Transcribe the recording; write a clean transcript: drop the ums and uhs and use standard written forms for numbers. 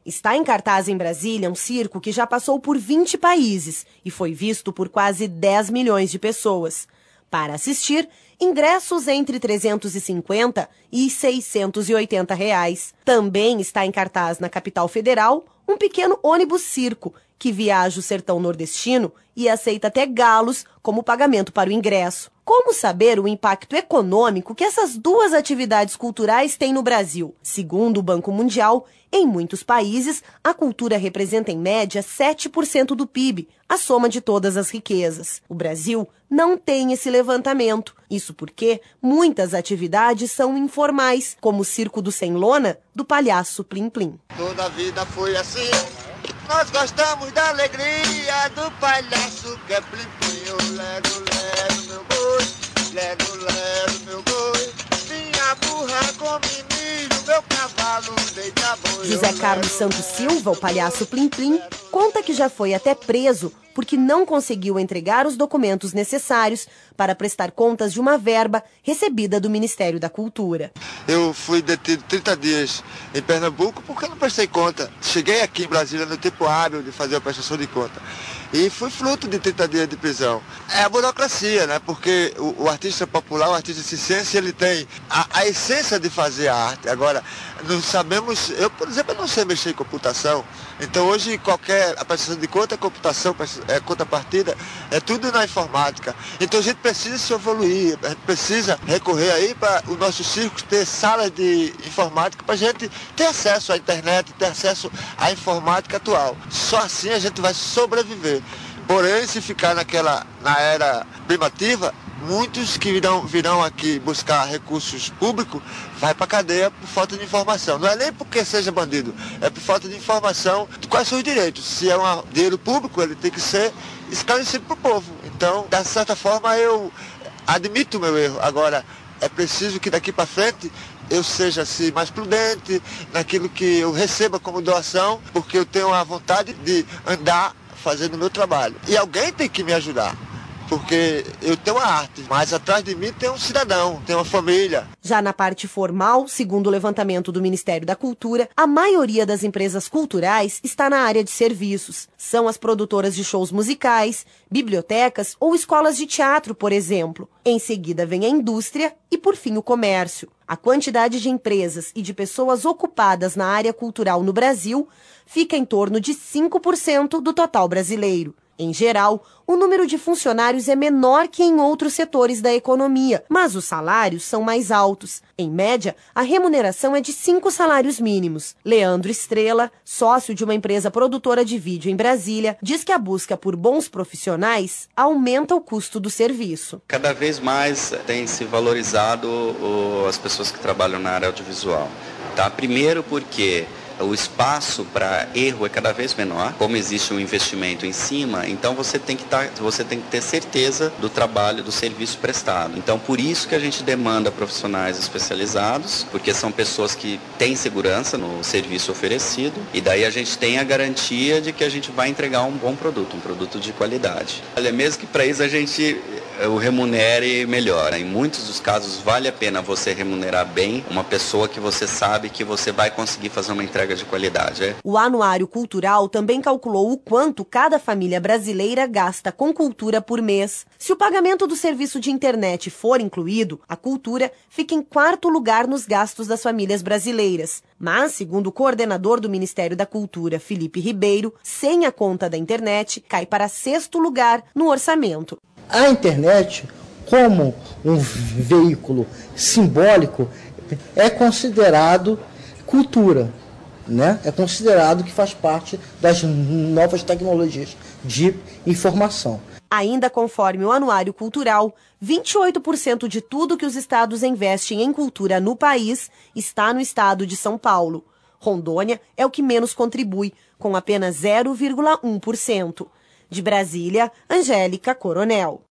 Está em cartaz em Brasília um circo que já passou por 20 países e foi visto por quase 10 milhões de pessoas. Para assistir, ingressos entre R$ 350 e R$ 680 reais. Também está em cartaz na capital federal um pequeno ônibus circo que viaja o sertão nordestino e aceita até galos como pagamento para o ingresso. Como saber o impacto econômico que essas duas atividades culturais têm no Brasil? Segundo o Banco Mundial, em muitos países, a cultura representa em média 7% do PIB, a soma de todas as riquezas. O Brasil não tem esse levantamento. Isso porque muitas atividades são informais, como o Circo do Sem Lona, do palhaço Plim Plim. Toda a vida foi assim. Nós gostamos da alegria do palhaço que é Plim Plim. Eu lero, lero meu boi, lero, lero meu boi. Minha burra come milho, meu cavalo deita boi. José Carlos Santos Silva, o palhaço Plim Plim, conta que já foi até preso porque não conseguiu entregar os documentos necessários para prestar contas de uma verba recebida do Ministério da Cultura. Eu fui detido 30 dias em Pernambuco porque eu não prestei conta. Cheguei aqui em Brasília no tempo hábil de fazer a prestação de conta. E fui fruto de 30 dias de prisão. É a burocracia, né? Porque o artista popular, o artista circense, ele tem a essência de fazer a arte. Agora, não sabemos... Eu, por exemplo, não sei mexer em computação. Então, hoje, a prestação de conta é computação, é contrapartida, é tudo na informática. Então, a gente precisa se evoluir, a gente precisa recorrer aí para os nossos circos ter salas de informática para a gente ter acesso à internet, ter acesso à informática atual. Só assim a gente vai sobreviver. Porém, se ficar na era primativa, muitos que virão aqui buscar recursos públicos vai para a cadeia por falta de informação. Não é nem porque seja bandido, é por falta de informação de quais são os direitos. Se é um dinheiro público, ele tem que ser esclarecido para o povo. Então, de certa forma, eu admito o meu erro. Agora, é preciso que daqui para frente eu seja assim, mais prudente naquilo que eu receba como doação, porque eu tenho a vontade de andar fazendo o meu trabalho. E alguém tem que me ajudar, porque eu tenho a arte, mas atrás de mim tem um cidadão, tem uma família. Já na parte formal, segundo o levantamento do Ministério da Cultura, a maioria das empresas culturais está na área de serviços. São as produtoras de shows musicais, bibliotecas ou escolas de teatro, por exemplo. Em seguida vem a indústria e, por fim, o comércio. A quantidade de empresas e de pessoas ocupadas na área cultural no Brasil fica em torno de 5% do total brasileiro. Em geral, o número de funcionários é menor que em outros setores da economia, mas os salários são mais altos. Em média, a remuneração é de 5 salários mínimos. Leandro Estrela, sócio de uma empresa produtora de vídeo em Brasília, diz que a busca por bons profissionais aumenta o custo do serviço. Cada vez mais tem se valorizado as pessoas que trabalham na área audiovisual. Tá? Primeiro porque o espaço para erro é cada vez menor, como existe um investimento em cima, então você tem que ter certeza do trabalho, do serviço prestado. Então, por isso que a gente demanda profissionais especializados, porque são pessoas que têm segurança no serviço oferecido, e daí a gente tem a garantia de que a gente vai entregar um bom produto, um produto de qualidade. Olha, mesmo que para isso a gente o remunere melhor. Em muitos dos casos vale a pena você remunerar bem uma pessoa que você sabe que você vai conseguir fazer uma entrega de qualidade. O Anuário Cultural também calculou o quanto cada família brasileira gasta com cultura por mês. Se o pagamento do serviço de internet for incluído, a cultura fica em 4º lugar nos gastos das famílias brasileiras. Mas, segundo o coordenador do Ministério da Cultura, Felipe Ribeiro, sem a conta da internet, cai para 6º lugar no orçamento. A internet, como um veículo simbólico, é considerado cultura, né? É considerado que faz parte das novas tecnologias de informação. Ainda conforme o Anuário Cultural, 28% de tudo que os estados investem em cultura no país está no estado de São Paulo. Rondônia é o que menos contribui, com apenas 0,1%. De Brasília, Angélica Coronel.